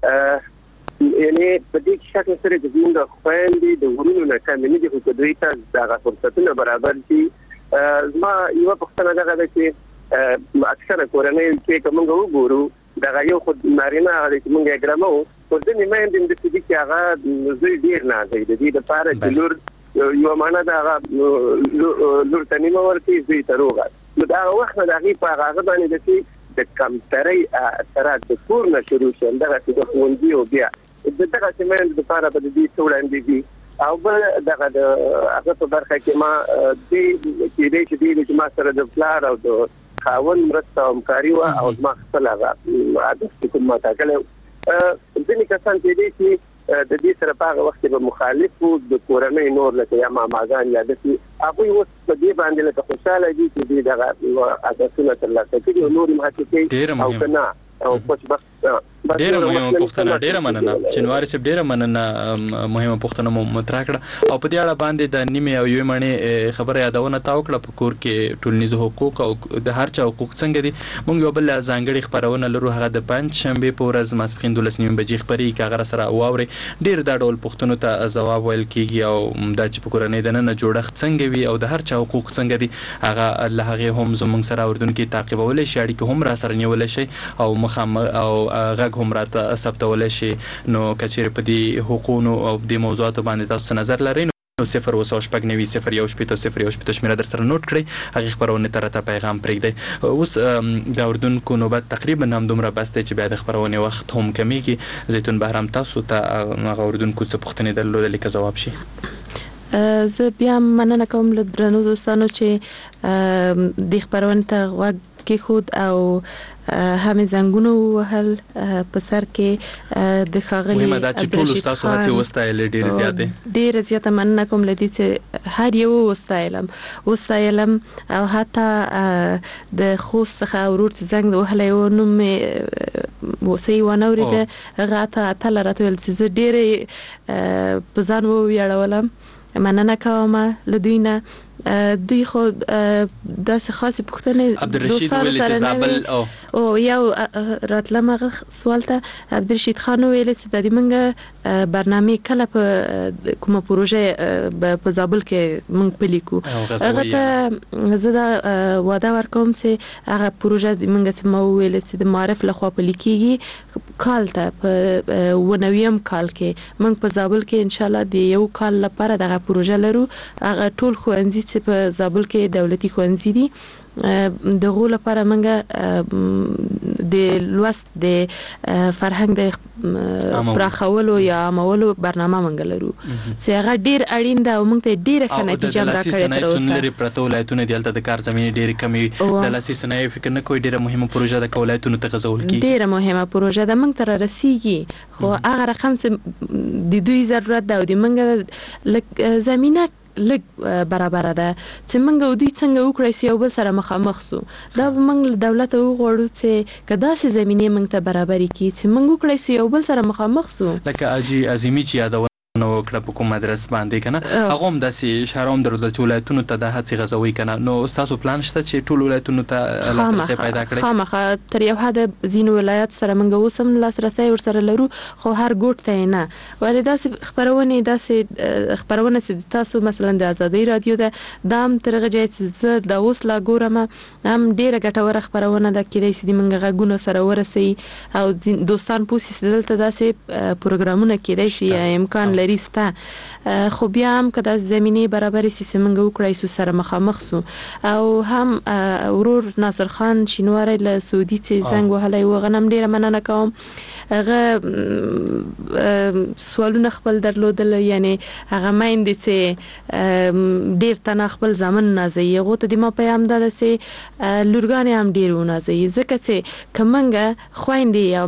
S8: یعنی په دې شکل سره د موږ خويندې د ورونو نه کمنې دي چې دوی ته د فرصتونو برابر دي زما یو پښتنه دغه ده چې اکثره کورنۍ چې کوم وګورو دغه یو خود نارینه چې موږ ګرامو په دې نیمه د دې چې هغه زوی ډیر نه دی د دې لپاره چې لور یو معنا دا لور تنیمه ورته زی تروغه نو دا وخت دا غي په هغه باندې د د کمتري اثرات د کور نه شروع شول دغه د خوندي او بیا د دغه سیمند د لپاره په دې ټولنې دي او بل دغه د هغه په برخه کې ما د کې دې چې د ما سره د پلان او د خاون مرسته او همکاري او ما خپل هغه عادت کوم ما تا کله ځینې کسان چې دي د دې سره په هغه وخت کې به مخالفو د کورنۍ نور لکه یا ماماګان یا د هغه اوس په دې باندې له خوشاله دي چې دغه اساسونه ترلاسه کړي او نور محققین او کنا او خوشبخت
S2: ډیره مهمه پوښتنه ډیره مننه چنواري صاحب ډیره مننه مهمه پوښتنه مو مطرح کړه او په دې اړه باندې د نیمه او یو معنی خبره یادونه تا وکړه په کور کې ټولنیز حقوق او د هر چا حقوق څنګه دي موږ یو بل ځانګړي خبرونه لرو هغه د پنځ شنبه په ورځ ماسپخین دولس نیمه بجې خبري کاغره سره واوري ډیر د ډول پوښتنو ته جواب ویل کیږي او د چې په کورنۍ د نن جوړښت څنګه وي او د هر چا حقوق څنګه دي هغه له هغه هم زموږ سره اردن کې تعقیبول شي اړیکه هم را سره نیول شي او مخام او غږ هم راته ثبتول شي نو کچېر په دې حقوقو او د موضوعاتو باندې تاسو نظر لرئ نو صفر وسو شپږ نوي صفر یو شپږ صفر یو شپږ شمیره در سره نوٹ کړئ هغه خبرونه تر ته پیغام پرېږدئ اوس د اردن کو نوبت تقریبا هم دومره بس چې بیا د خبرونه وخت هم کمیږي زیتون بهرام تاسو ته هغه اردن کو څه پوښتنې درلودل کې جواب شي
S3: زه بیا مننه کوم له درنو دوستانو چې د خبرونه ته وګ کې خود او همې زنګونو وهل په سر کې د خاغلي
S2: مهمه ده چې ټول تاسو هڅه وستایل ډیر زیاته
S3: ډیر زیاته مننه کوم لدی چې هر یو وستایلم وستایلم او حتی د خوست څخه ورور چې زنګ وهلې و نو مې وسی ونورید غاته تل راتول چې ډیر په ځان و ویاړولم مننه کوم لدوینه دوی خو داسې خاصه پوښتنه
S2: عبدالرشید ویل چې زابل او
S3: او یو راتلمغه سوال ته عبدالرشید خان ویل چې د دې منګه برنامه کله په کومه پروژه په زابل کې مونږ پلیکو هغه ته زدا وعده ورکوم چې هغه پروژه مونږ چې مو ویل چې د معرف لخوا پلیکيږي کال ته په ونویم کال کې مونږ په زابل کې ان شاء الله د یو کال لپاره دغه پروژه لرو هغه ټول خوندې په زابل کې دولتي خوندې دي د غو لپاره منګه د لوست د فرهنګ د پراخولو یا عملولو برنامه منګه لرو چې هغه ډیر اړین ده او موږ ته ډیره ښه نتیجه راکړې تر اوسه لري
S2: پرته ولایتونه دلته د کار زمینه ډیره کمی د لاسي صنایع فکر نه کوي ډیره مهمه پروژه د ولایتونو ته غزول کی
S3: ډیره مهمه پروژه ده موږ تر رسیږي خو هغه رقم چې د دوی ضرورت ده او د منګه زمينه لګ برابر ده چې موږ دوی څنګه وکړای سي او بل سره مخامخ سو دا موږ دولت وغوړو چې کدا سي زمينه موږ ته برابرۍ کی چې موږ وکړای سي او بل سره مخامخ سو
S2: لکه اجي عظیمی چې یادو نو کړه په کوم مدرس باندې کنه هغه هم داسې اشاره هم درلوده چې ولایتونو ته د هڅې غزوي کنه نو تاسو پلان شته چې ټول ولایتونو ته لاسرسي پیدا کړئ؟
S3: خامخا تر یو حد ځینو ولایت سره موږ اوس هم لاسرسي ورسره لرو خو هر ګوټ ته نه ولې داسې خبرونه داسې خبرونه چې تاسو مثلا د ازادي رادیو ده دام ترغه چې زه د اوس لا ګورم هم ډیره ګټوره خبرونه ده کېدای شي موږ غوونه سره ورسي او دوستان پوسې دلته داسې پروګرامونه کېدای شي امکان ريستا خو بیا هم کدا زميني برابر سي سیمنګ وکړای سو سره مخامخ سو او هم ورور ناصر خان شینواری له سعودي چې څنګه وهلای و غنم ډیره مننه کوم هغه سوالونه خپل درلودل یعنی هغه مایند چې ډیر تنه خپل ځمن نازي غو ته د ما پیغام ده چې لورګان هم ډیر ونازي ځکه چې کمنګه خويندې او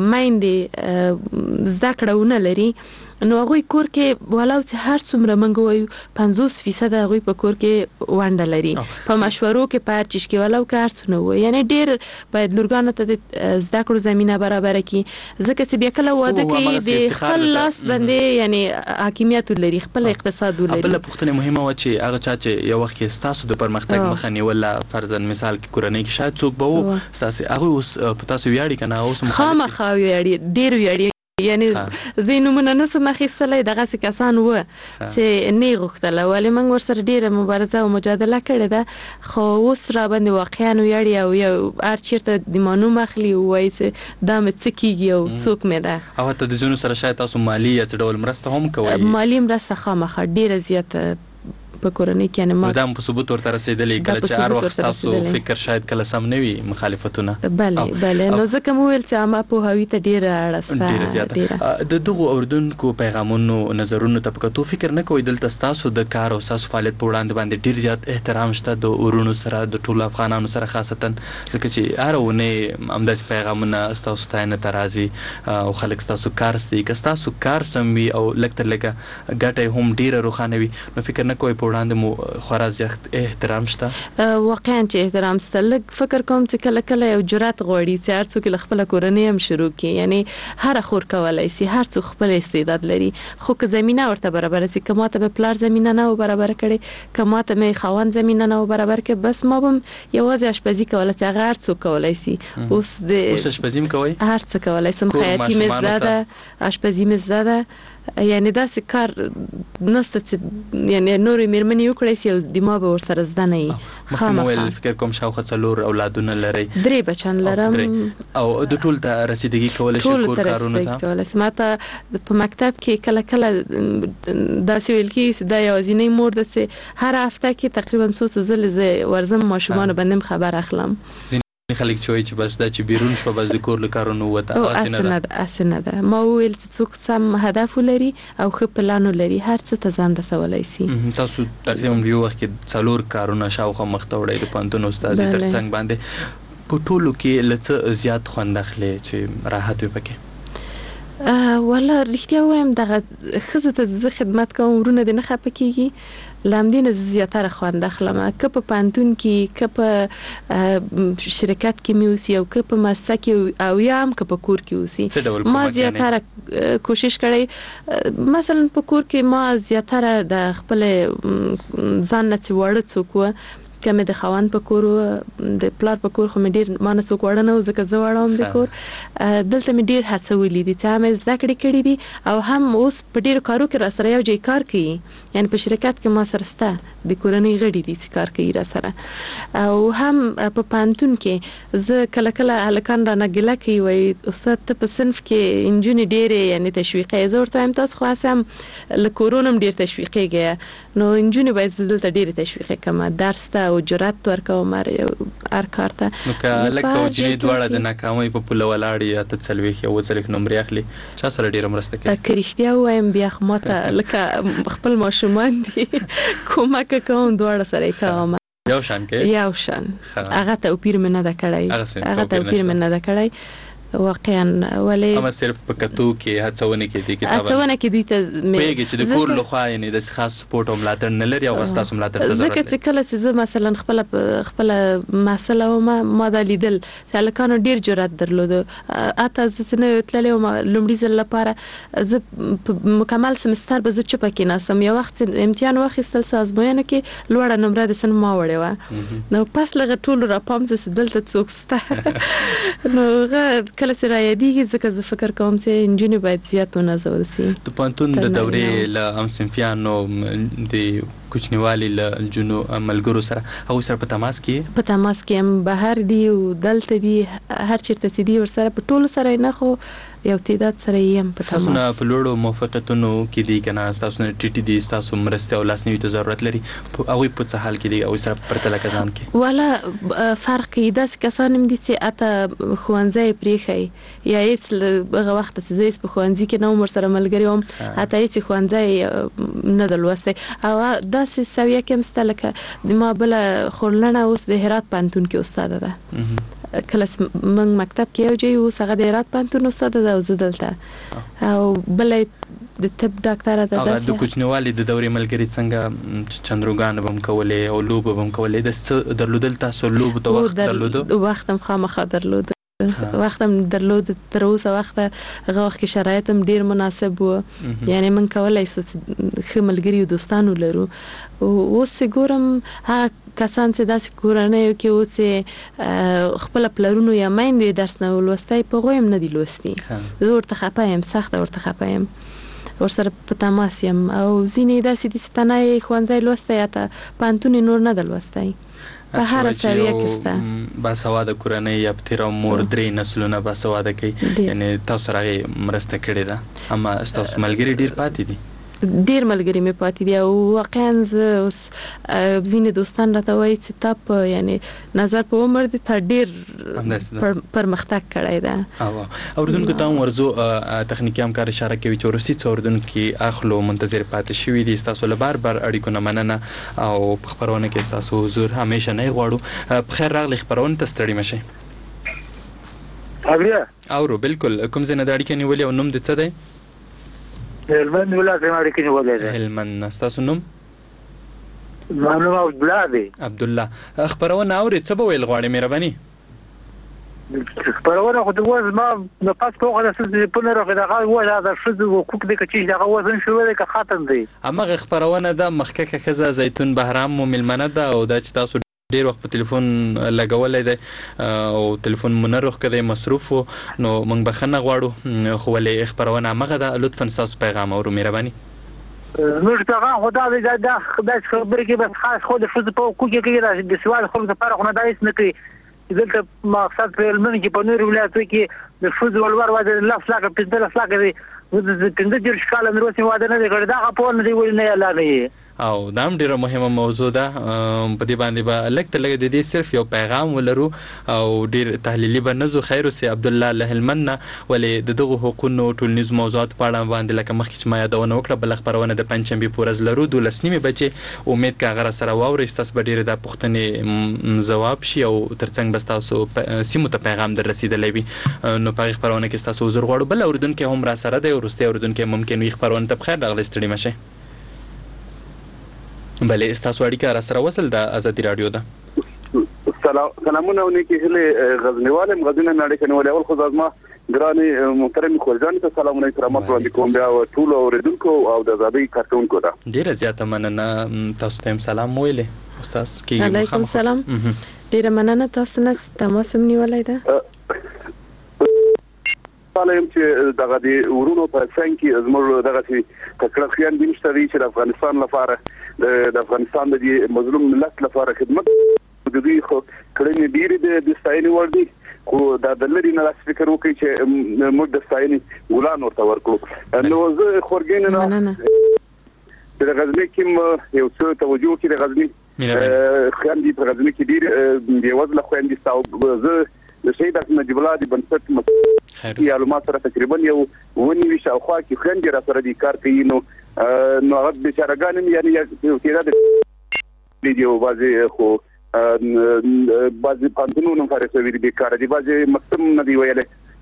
S3: مایند زده کړونه لري نو هغه کور کې ولاو چې هر څومره منګو وي پنځوس فیصد هغه په کور کې وانډه لري په مشورو کې پار چش کې ولاو کار څنو وي یعنی ډیر باید لورګان ته زده کړو زمينه برابر کړي ځکه چې بیا کله واده کوي د خپل لاس باندې یعنی حاکمیت لري خپل اقتصاد لري
S2: بل پختنه مهمه و چې هغه چا چې یو وخت کې ستاسو د پرمختګ مخه نیول فرضاً مثال کې کورنۍ کې شاید څوک به و ستاسو هغه اوس په تاسو ویاړي کنه اوس
S3: خامخا ویاړي ډیر ویاړي یعنی زینومونه نسو مخېستلې دغه څه کسان و چې نه غوښتل ولې موږ ورسره ډیره مبارزه او مجادله کړې ده خو اوس را باندې واقعا ویاړي او یو هر چیرته د مانو مخلي وای چې دا مې څه کیږي او څوک مې ده
S2: او ته د زونو سره شاید تاسو مالی یا ډول مرسته هم کوي
S3: مالی مرسته خامخا ډیره زیاته په کورنۍ کې نه ما
S2: دا په ثبوت ورته رسیدلې کله چې هر وخت تاسو فکر شاید کله سم نه وي مخالفتونه
S3: بله بله نو ځکه مو ویل چې ما په هوی ته ډیره اړسته
S2: ډیره زیاته د دغه اوردونکو پیغامونو نظرونو ته په تو فکر نه کوئ دلته تاسو د کار او تاسو فعالیت په وړاندې باندې ډیر زیات احترام شته د اورونو سره د ټولو افغانانو سره خاصتا ځکه چې هرونه همداس پیغامونه تاسو ته نه ترازي او خلک تاسو کار ستي که تاسو کار سم وي او لکه لکه ګټه هم ډیره روخانه وي نو فکر نه کوئ وړاندې مو خورا زیات احترام شته
S3: واقعا چې احترام شته لږ فکر کوم چې کله کله یو جرأت غوړي چې هر څوک خپل کورنۍ هم شروع کړي یعنی هر خور کولای شي هر څوک خپل استعداد لري خو که زمينه ورته برابر شي کما ته په پلار زمينه نه برابر کړي کما ته مې خوان زمينه نه برابر کړي بس ما بم یوازې اشپزي کولای چې هر څوک کولای شي اوس د
S2: اوس اشپزي کوي
S3: هر څه کولای سم خیاطي مې زده اشپزي مې زده یعنی دا کار نسته چې یعنی نور میرمنې وکړي چې د ما به ورسره زده نه وي
S2: خامخا فکر کوم شاوخه څلور اولادونه لري
S3: درې بچان لرم
S2: او د ټول ته رسیدګي کول شي کور کارونه ته
S3: کول سماته په مکتب کې کله کله داسې ویل کې دا یوازینی مور ده چې هر هفته کې تقریبا څو ځله ورزم ماشومان باندې خبر اخلم
S2: خلک چوي چې بس دا چې بیرون شو بس د کور لکارونو وته
S3: اسنه ده اسنه ده ما ویل چې څوک سم هدف لري او خو پلان لري هر څه ته ځان رسولای شي
S2: تاسو تقریبا یو وخت کې څلور کارونه شاوخه مخته وړي د پانتون استاد تر څنګه باندې په ټولو کې لڅ زیات خوند اخلي چې راحت وکړي
S3: ولا رښتیا وایم دغه خزه ته خدمت کوم ورونه د نه خپکیږي لامدین زیاتره خوند اخلم که په پانتون کې که په شرکت کې میوسی او که په مسه کې او یا هم که په کور کې اوسي ما زیاتره کوشش کړی مثلا په کور کې ما زیاتره د خپل ځان نه وړ څوک کمه د خوان په کور د پلار په کور خو مې ډیر ما نه څوک وړ نه ځکه زه وړم د کور دلته مې ډیر هڅولې دي چې مې زده کړې کړې دي او هم اوس په ډیر کارو کې را سره یو ځای کار کوي یعنی په شرکت کې ما سره سته د کورنۍ غړي دي چې کار کوي را سره او هم په پانتون کې زه کله کله هلکان را نګله کوي وای استاد ته په صنف کې انجونی ډیر یعنی تشویقي زه ورته هم تاسو خو اسم له کورونم ډیر تشویقي نو انجونی باید دلته ډیر تشویقي کما درس ته او جرأت ورکو مر هر کار ته
S2: نو که لکه جنې دواړه د ناکامۍ په پوله ولاړ یا ته څلويخ یو څلويخ نمبر اخلي چا سره ډیره مرسته کوي
S3: کرختیا وایم بیا خماته لکه خپل ماشومان دي کومک کوم دواړه سره کوم
S2: یو شان کې
S3: یو شان هغه توپیر مې نه دا کړی هغه توپیر مې نه دا کړی واقعا ولې
S2: اما صرف په کتو کې هڅونه کې دي کتاب
S3: هڅونه کې دوی ته
S2: پیږي چې د کور لخوا یعنی د خاص سپورټ او ملاتړ نه لري او تاسو ملاتړ ته ضرورت
S3: ځکه چې کله چې زه مثلا خپل خپل مسله او ما ما د لیدل سالکانو ډیر جرأت درلود اته چې نه تللی او لومړي ځل لپاره زه مکمل سمستر به زه چپ کې ناسم یو وخت امتحان واخیستل سازمانه کې لوړه نمره د سن ما وړې و نو پس لغه ټول را پام زه دلته څوک سته نو کله سره یادېږي ځکه زه فکر کوم چې انجونې باید زیات ونازول شي
S2: د پانتون د دورې له ام صنفیانو د کوچنیوالي له جنو ملګرو سره هغوی سره په تماس کې
S3: په تماس کې هم بهر دي او دلته دي هر چیرته چې دي ورسره په ټولو سره نه خو یو تعداد سره یې هم په تماس.
S2: تاسو په لوړو موافقتونو کې دي کنه تاسو نه ټي ټي دي تاسو مرسته او لاسنیوي ته ضرورت لري هغوی په څه حال کې دي او سره پرتله کزان کې
S3: ولا فرق کې داس کسان هم دي چې اته خوانځي پریخي یا هیڅ هغه وخت چې زه په خوانځي کې نو مر سره ملګری وم اته هیڅ خوانځي نه دلوسته او داسې سویه کې مستلکه د ما بل خورلنه اوس د هرات پانتون کې استاد ده کله من مکتب کې یو ځای اوس هغه د هرات پانتون استاد ده او زه دلته او بل د طب ډاکټر ده
S2: هغه د کوچنیوالي د دورې ملګری څنګه چندروګان بم کولې او لوب بم کولې د درلودل تاسو لوب ته وخت درلودو
S3: وخت هم خامخا درلود وخت هم درلود تر اوسه وخت هغه وخت کې شرایط هم ډیر مناسب وو یعنی من کولای سو خملګری او دوستانو لرو او اوس ګورم هغه کسان چې داسې کورنۍ کې اوس خپل پلرونو یا مایندې درس نه ولوستای په غویم نه دی لوستي زه ورته خپایم سخت ورته خپایم ورسره په تماس یم او ځینې داسې دي چې تنه خوانځي لوستای ته پانتون نور نه دلوستای په هر سویه کې ستا
S2: باسواده کورنۍ یا پتیرا مور درې نسلونه باسواده کوي یعنی تاسو راغی مرسته کړې ده اما تاسو ملګری ډیر پاتې دي
S3: ډیر ملګری مې پاتې دي او واقعا زه اوس ځینې دوستان راته وایي چې تا په یعنی نظر په عمر دي تا ډیر پرمختګ کړی ده
S2: او اوردونکو ته ورزو تخنیکی همکار اشاره کوي چې روسي څوردونکو اخلو منتظر پاتې شوی دي تاسو له بار بار اړیکو نه مننه او په خبرونه کې تاسو حضور همیشه نه غواړو په خیر راغلی خبرونه ته ستړي مشئ
S9: اوبیا
S2: اورو بالکل کوم ځای نه د اړیکې نیولې او نوم دې څه دی
S9: هلمند ولایت اړیکې نیولې ده
S2: هلمند تاسو نوم
S9: نوم عبد الله دی
S2: عبد الله خبرونه اوري څه به ویل غواړي مهرباني
S9: خبرونه خو د وز ما نه پاس په هغه څه په نه راغی دا هغه د شذ او کوک د کچې دا وزن شوی دی که خاتم دی
S2: اما خبرونه د مخککه خزه زیتون بهرام مو ملمنه ده او دا چې تاسو ډیر وخت په ټلیفون لګولای دی او ټلیفون منروخ کړي مصروف نو موږ بخنه غواړو خو ولې خبرونه مغه ده لطفا تاسو پیغام او مهرباني
S9: نو پیغام خدا دې دا خدای خبرې کې بس خاص خو د فوز په کوکې کې راځي د سوال خو د فرق نه دایس نه کوي دلته مقصد په علم کې په نور ولایتو کې د فوز ولور واده لاس لاګه په دل لاس لاګه د پنځه ډیر شکاله نروسي واده نه کړی دا په نه دی ول نه اعلان
S2: او دا هم ډیره مهمه موضوع ده په دې باندې به لکه لګ د دې صرف یو پیغام ولرو او ډیر تحلیلي بنزو خیر سي عبد الله لهلمن ولې د دغه حقوقو ټولنیز موضوعات په اړه باندې لکه مخکې چې ما یادونه وکړه بل خبرونه د پنځمبي پورز لرو د لسنیمه بچي امید کا غره سره واوري تاسو به ډیره د پښتنې جواب شي او ترڅنګ بس تاسو سیمو ته پیغام در رسیدلې وي نو په خبرونه کې تاسو حضور غواړو بل اوردونکو هم را سره دی ورسته اوردونکو ممکن وي خبرونه ته بخیر راغلی ستړي مشه بله استاسو اړیکه را سره وصل د ازادي رادیو ده
S5: سلام سلامونه ونکي هله غزنیواله غزنه نړۍ کې نو اول خو ځما ګراني محترم خورجان ته سلامونه کرامت وړاندې کوم بیا ټول اوریدونکو او د ازادي کارتونکو ته
S2: ډیره زیاته مننه تاسو ته سلام ویلې استاد کې
S3: علیکم سلام ډیره مننه تاسو نه تماس نیولای ده
S5: سلام چې دغه دی ورونو په څنګه کې زموږ دغه چې ککړه خیان دي نشته چې د افغانستان لپاره د افغانستان د مظلوم ملت لپاره خدمت د دې خو کړنې ډېرې د ستاینې وړ دي خو دا د لري نه لاس فکر وکړي چې موږ د ستاینې ګلان ورته ورکړو نو زه خورګین نه د غزنی کې یو څه توجه کړي د غزنی خیان دي په غزنی کې ډېر دی وځله خو اندي تاسو زه د شهید نجیب الله دی بنسټ معلومات سره تقریبا یو ونی وی شاوخوا کې خندې را سره دي کار کوي نو نو هغه بیچارهګان یعنی یو کېدا د ویډیو بازي خو بازي پانتونو نو فرض وی دي کار دي بازي مقسم نه دی ویلې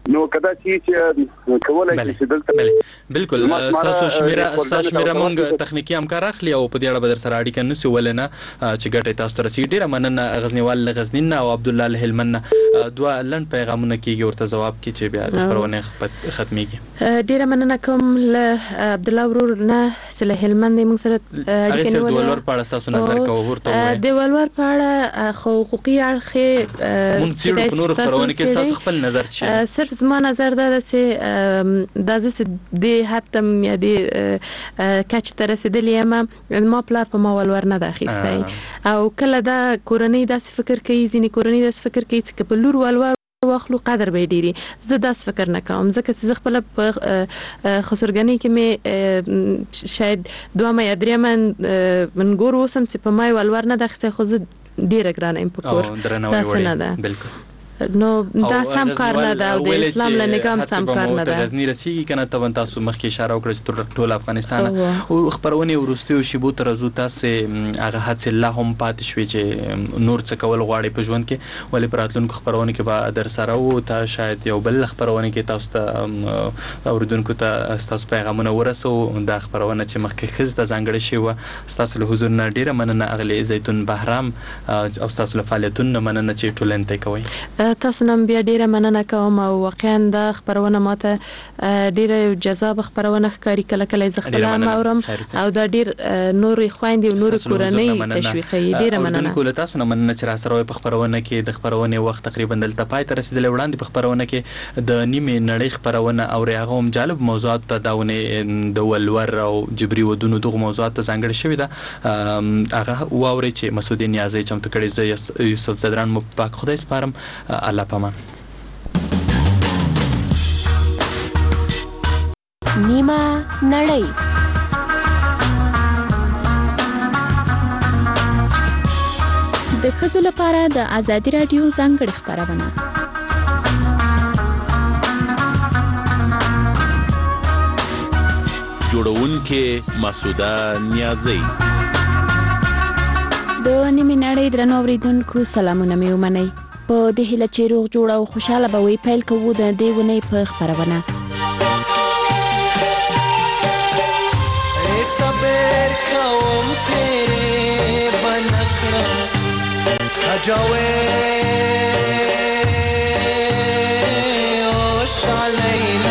S5: نو کدا چې کولای شي دلته
S2: بله بالکل تاسو شمیره تاسو شمیره مونږ تخنیکی همکار اخلي او په دې اړه بدر سره اړیکه نو ولنه چې ګټه تاسو ته رسیدي ډیره مننه غزنیوال غزنین او عبد الله الهلمن دوا لن پیغامونه کیږي ورته جواب کی چې بیا د پرونه ختميږي
S3: ډیره مننه کوم له عبد الله ورور نه سله هلمند موږ سره
S2: اړیکه نیولې ولور په اړه تاسو نظر کوو ورته
S3: د ولور په اړه حقوقي اړخ
S2: مونږ چې په نور پرونه کې تاسو خپل نظر چی
S3: صرف زما نظر دا چې د زه د حتم یا د کچ تر رسیدلې ما ما پلار په ما ولور نه داخېستای او کله دا کورنۍ داس فکر کوي ځینې کورنۍ داس فکر کوي چې په لور ولور واخلو قدر به ډیری زه داس فکر نه کوم ځکه چې خپل په خسرګنۍ کې مې شاید دوه مې ادریمن من ګور وسم چې په ما ولور نه داخېستای خو زه ډیره ګرانه ام پکور دا نه ده بالکل نو دا سم کار نه ده او د اسلام له نظام سم کار نه ده
S2: غزنی رسیږي کنه ته تاسو مخکې اشاره وکړه چې ټول افغانستان او خبرونه ورستیو شیبو تر زو تاسو هغه حادثه الله هم پاتې شوې چې نور څه کول غواړي په ژوند کې ولې پراتلونکو خبرونه کې به در سره او ته شاید یو بل خبرونه کې تاسو ته اوردونکو ته تاسو پیغامونه ورسو دا خبرونه چې مخکې خز د ځانګړي شی و تاسو له حضور نه ډیره مننه اغلی زیتون بهرام او تاسو له فعالیتونو مننه چې ټولنته کوي
S3: تاسو نن بیا ډیره مننه کوم او واقعا د خبرونه ماته ډیره جذاب خبرونه ښکاری کله کله ز خپل اورم او دا ډیر نور خويندې او نور کورنۍ تشویقي ډیره مننه
S2: کوم تاسو نه مننه چې را سره په خبرونه کې د خبرونه وخت تقریبا دلته پای ته رسیدل وړاندې په خبرونه کې د نیمه نړۍ خبرونه او هغه هم جالب موضوعات ته داونه د ولور او جبري ودونو دغه موضوعات ته ځانګړي شوی دا هغه واوري چې مسعود نیازی چمتو کړي ز یوسف زدران مو پاک خدای سپارم الله پامان
S10: نیمه نړۍ د ښځو لپاره د ازادي رادیو ځانګړې خبرونه
S11: جوړونکې مسعوده نیازی
S10: د نیمه نړۍ درنو اوریدونکو سلامونه مې ومنئ په دې هیله چې روغ جوړ او خوشاله به وي پیل کوو د دې ونې په خبرونه
S12: صبر کوم تیرې بنکړه خجاوې او شالې